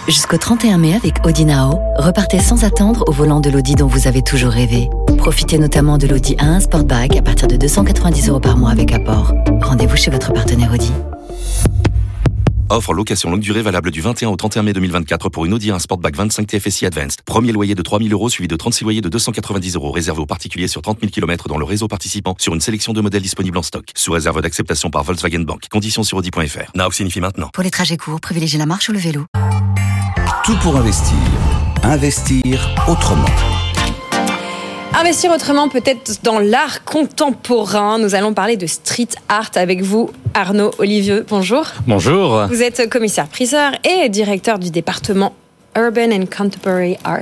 Jusqu'au 31 mai avec Audi Now, repartez sans attendre au volant de l'Audi dont vous avez toujours rêvé. Profitez notamment de l'Audi A1 Sportback à partir de 290 € par mois avec apport. Rendez-vous chez votre partenaire Audi. Offre location longue durée valable du 21 au 31 mai 2024 pour une Audi A1 Sportback 25 TFSI Advanced. Premier loyer de 3 000 € suivi de 36 loyers de 290 € réservé aux particuliers sur 30 000 km dans le réseau participant sur une sélection de modèles disponibles en stock. Sous réserve d'acceptation par Volkswagen Bank. Conditions sur Audi.fr. Now signifie maintenant. Pour les trajets courts, privilégiez la marche ou le vélo. Tout pour investir. Investir autrement. Investir autrement, peut-être dans l'art contemporain. Nous allons parler de street art avec vous, Arnaud Olivieux. Bonjour. Bonjour. Vous êtes commissaire-priseur et directeur du département Urban and Contemporary Art.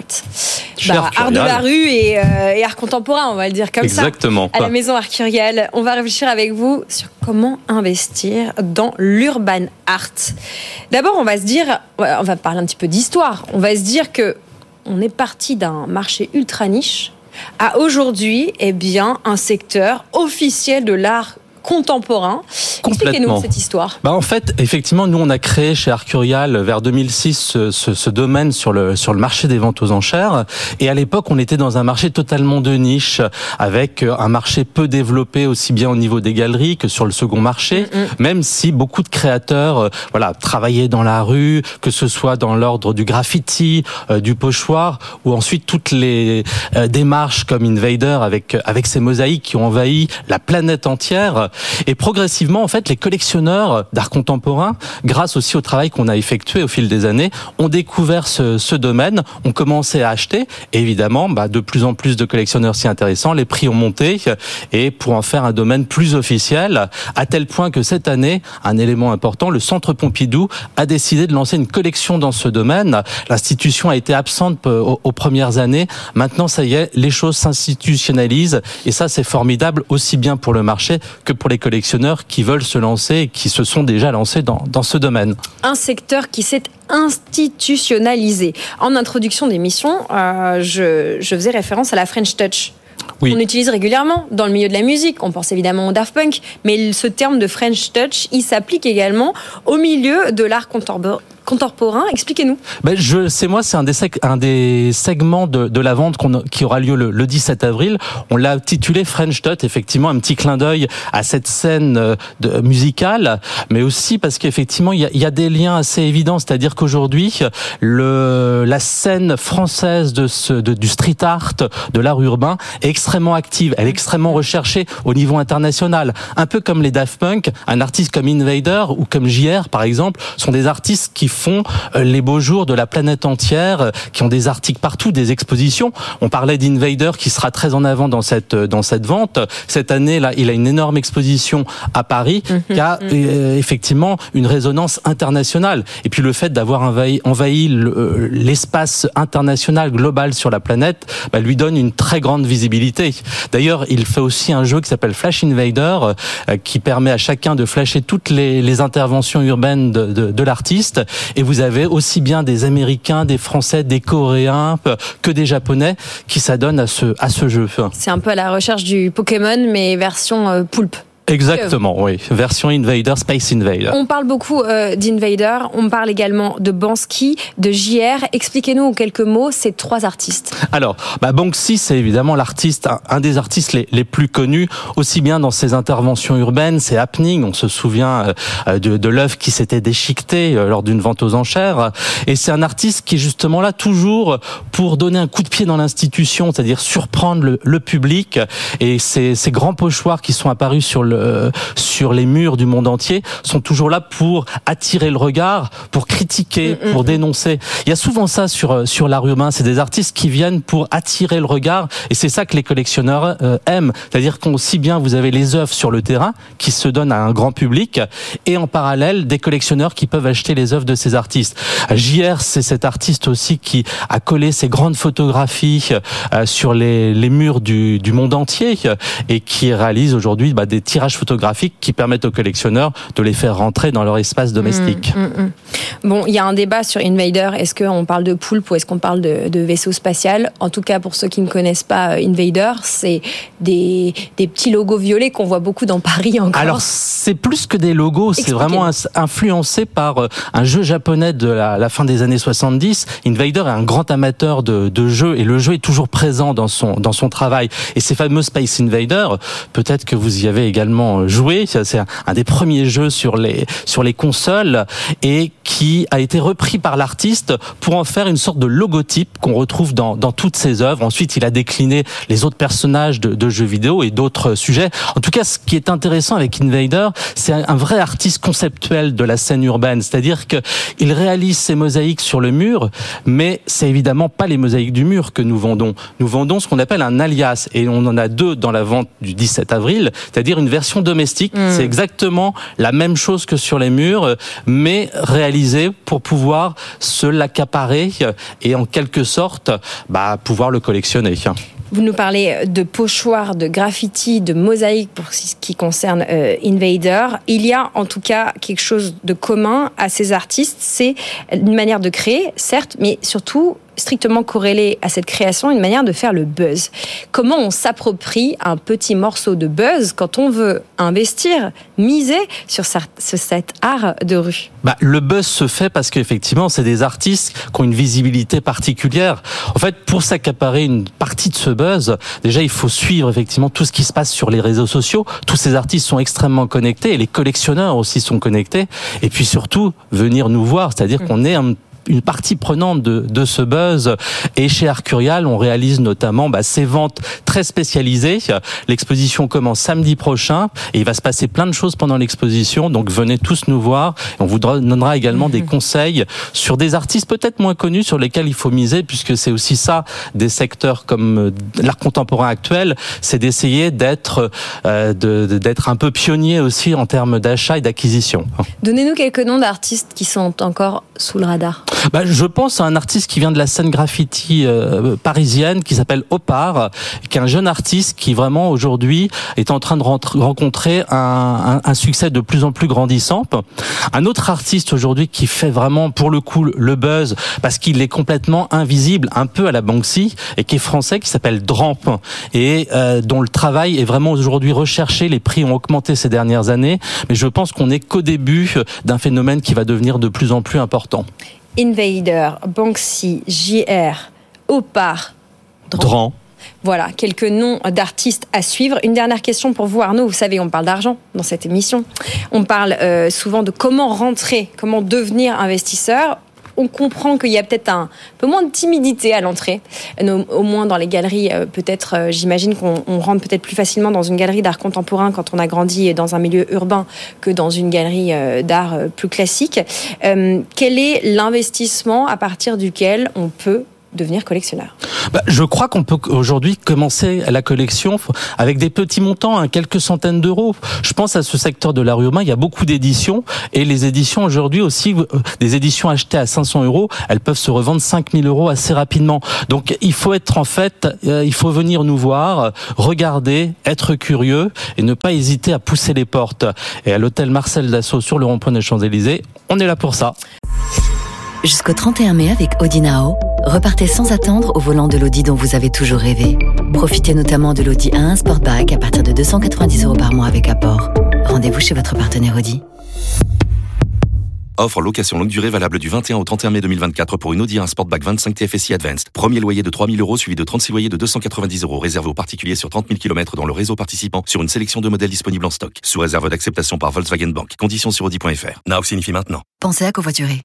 Art de la rue et art contemporain, on va le dire comme Exactement. ça. À la maison Art Curiel, on va réfléchir avec vous sur comment investir dans l'urban art. D'abord, on va parler un petit peu d'histoire. On va se dire que on est parti d'un marché ultra niche à aujourd'hui, un secteur officiel de l'art contemporain. Expliquez-nous cette histoire. En fait, effectivement, nous on a créé chez Art Curial vers 2006 ce domaine sur le marché des ventes aux enchères. Et à l'époque, on était dans un marché totalement de niche, avec un marché peu développé aussi bien au niveau des galeries que sur le second marché. Même si beaucoup de créateurs, travaillaient dans la rue, que ce soit dans l'ordre du graffiti, du pochoir, ou ensuite toutes les démarches comme Invader avec ces mosaïques qui ont envahi la planète entière. Et progressivement, en fait, les collectionneurs d'art contemporain, grâce aussi au travail qu'on a effectué au fil des années, ont découvert ce domaine, ont commencé à acheter. Et évidemment, de plus en plus de collectionneurs s'y intéressant, les prix ont monté, et pour en faire un domaine plus officiel, à tel point que cette année, un élément important, le Centre Pompidou a décidé de lancer une collection dans ce domaine. L'institution a été absente aux premières années. Maintenant, ça y est, les choses s'institutionnalisent, et ça, c'est formidable, aussi bien pour le marché que pour les collectionneurs qui veulent se lancer et qui se sont déjà lancés dans ce domaine. Un secteur qui s'est institutionnalisé. En introduction d'émission, je faisais référence à la French Touch. Oui. On utilise régulièrement dans le milieu de la musique. On pense évidemment au Daft Punk, mais ce terme de French Touch, il s'applique également au milieu de l'art contemporain. Expliquez-nous. C'est un des segments de la vente qui aura lieu le 17 avril. On l'a intitulé French Touch, effectivement, un petit clin d'œil à cette scène musicale, mais aussi parce qu'effectivement, il y a des liens assez évidents. C'est-à-dire qu'aujourd'hui, la scène française du street art, de l'art urbain, est extrêmement active. Elle est extrêmement recherchée au niveau international. Un peu comme les Daft Punk, un artiste comme Invader ou comme JR, par exemple, sont des artistes qui font les beaux jours de la planète entière, qui ont des articles partout, des expositions. On parlait d'Invader qui sera très en avant dans cette vente. Cette année, là, il a une énorme exposition à Paris qui a effectivement une résonance internationale. Et puis le fait d'avoir envahi l'espace international global sur la planète, lui donne une très grande visibilité. D'ailleurs, il fait aussi un jeu qui s'appelle Flash Invader, qui permet à chacun de flasher toutes les interventions urbaines de l'artiste. Et vous avez aussi bien des Américains, des Français, des Coréens que des Japonais qui s'adonnent à ce jeu. C'est un peu à la recherche du Pokémon, mais version poulpe. Exactement, oui. Version Invader, Space Invader. On parle beaucoup d'Invader, on parle également de Banksy, de JR. Expliquez-nous en quelques mots ces trois artistes. Alors, Banksy, c'est évidemment un des artistes les plus connus, aussi bien dans ses interventions urbaines, ses happenings. On se souvient de l'œuvre qui s'était déchiquetée lors d'une vente aux enchères. Et c'est un artiste qui est justement là toujours pour donner un coup de pied dans l'institution, c'est-à-dire surprendre le public. Et ces grands pochoirs qui sont apparus sur les murs du monde entier sont toujours là pour attirer le regard, pour critiquer, pour dénoncer. Il y a souvent ça sur l'art urbain, c'est des artistes qui viennent pour attirer le regard, et c'est ça que les collectionneurs aiment. C'est-à-dire qu'aussi bien vous avez les œuvres sur le terrain qui se donnent à un grand public, et en parallèle des collectionneurs qui peuvent acheter les œuvres de ces artistes. JR, c'est cet artiste aussi qui a collé ses grandes photographies sur les murs du monde entier, et qui réalise aujourd'hui des tirages éclairage photographique qui permettent aux collectionneurs de les faire rentrer dans leur espace domestique. Bon, il y a un débat sur Invader. Est-ce qu'on parle de poulpe ou est-ce qu'on parle de vaisseau spatial? En tout cas, pour ceux qui ne connaissent pas Invader, c'est des petits logos violets qu'on voit beaucoup dans Paris encore. Alors, c'est plus que des logos, c'est vraiment influencé par un jeu japonais de la fin des années 70. Invader est un grand amateur de jeux et le jeu est toujours présent dans son travail. Et ces fameux Space Invader, peut-être que vous y avez également joué, c'est un des premiers jeux sur les consoles et qui a été repris par l'artiste pour en faire une sorte de logotype qu'on retrouve dans toutes ses œuvres. Ensuite, il a décliné les autres personnages de jeux vidéo et d'autres sujets. En tout cas, ce qui est intéressant avec Invader, c'est un vrai artiste conceptuel de la scène urbaine. C'est-à-dire qu'il réalise ses mosaïques sur le mur, mais c'est évidemment pas les mosaïques du mur que nous vendons. Nous vendons ce qu'on appelle un alias, et on en a 2 dans la vente du 17 avril, c'est-à-dire une version domestique. C'est exactement la même chose que sur les murs, mais réalisée pour pouvoir se l'accaparer et en quelque sorte pouvoir le collectionner. Vous nous parlez de pochoirs, de graffiti, de mosaïques pour ce qui concerne Invader. Il y a en tout cas quelque chose de commun à ces artistes, c'est une manière de créer, certes, mais surtout strictement corrélée à cette création, une manière de faire le buzz. Comment on s'approprie un petit morceau de buzz quand on veut investir, miser sur cet art de rue? Le buzz se fait parce qu'effectivement, c'est des artistes qui ont une visibilité particulière. En fait, pour s'accaparer une partie de ce buzz, déjà, il faut suivre effectivement tout ce qui se passe sur les réseaux sociaux. Tous ces artistes sont extrêmement connectés et les collectionneurs aussi sont connectés. Et puis surtout, venir nous voir, c'est-à-dire qu'on est une partie prenante de ce buzz. Et chez Arcurial, on réalise notamment ces ventes très spécialisées. L'exposition commence samedi prochain et il va se passer plein de choses pendant l'exposition. Donc venez tous nous voir. On vous donnera également des conseils sur des artistes peut-être moins connus sur lesquels il faut miser, puisque c'est aussi ça des secteurs comme l'art contemporain actuel, c'est d'essayer d'être un peu pionnier aussi en termes d'achat et d'acquisition. Donnez-nous quelques noms d'artistes qui sont encore sous le radar. Je pense à un artiste qui vient de la scène graffiti parisienne qui s'appelle Opar, qui est un jeune artiste qui vraiment aujourd'hui est en train de rencontrer un succès de plus en plus grandissant. Un autre artiste aujourd'hui qui fait vraiment pour le coup le buzz parce qu'il est complètement invisible, un peu à la Banksy, et qui est français, qui s'appelle Dramp et dont le travail est vraiment aujourd'hui recherché. Les prix ont augmenté ces dernières années, mais je pense qu'on n'est qu'au début d'un phénomène qui va devenir de plus en plus important. Invader, Banksy, JR, Opar, Dramp. Voilà, quelques noms d'artistes à suivre. Une dernière question pour vous, Arnaud. Vous savez, on parle d'argent dans cette émission. On parle souvent de comment rentrer, comment devenir investisseur. On comprend qu'il y a peut-être un peu moins de timidité à l'entrée, au moins dans les galeries. Peut-être, j'imagine qu'on rentre peut-être plus facilement dans une galerie d'art contemporain quand on a grandi dans un milieu urbain que dans une galerie d'art plus classique. Quel est l'investissement à partir duquel on peut devenir collectionneur? Je crois qu'on peut aujourd'hui commencer la collection avec des petits montants, quelques centaines d'euros. Je pense à ce secteur de l'art urbain, il y a beaucoup d'éditions et les éditions aujourd'hui aussi, des éditions achetées à 500 euros, elles peuvent se revendre 5000 euros assez rapidement. Donc il faut il faut venir nous voir, regarder, être curieux et ne pas hésiter à pousser les portes. Et à l'hôtel Marcel Dassault sur le rond-point des Champs-Élysées, on est là pour ça. Jusqu'au 31 mai avec Audi Now, repartez sans attendre au volant de l'Audi dont vous avez toujours rêvé. Profitez notamment de l'Audi A1 Sportback à partir de 290 € par mois avec apport. Rendez-vous chez votre partenaire Audi. Offre location longue durée valable du 21 au 31 mai 2024 pour une Audi A1 Sportback 25 TFSI Advanced. Premier loyer de 3 000 € suivi de 36 loyers de 290 € réservé aux particuliers sur 30 000 km dans le réseau participant sur une sélection de modèles disponibles en stock. Sous réserve d'acceptation par Volkswagen Bank. Conditions sur Audi.fr. Now signifie maintenant. Pensez à covoiturer.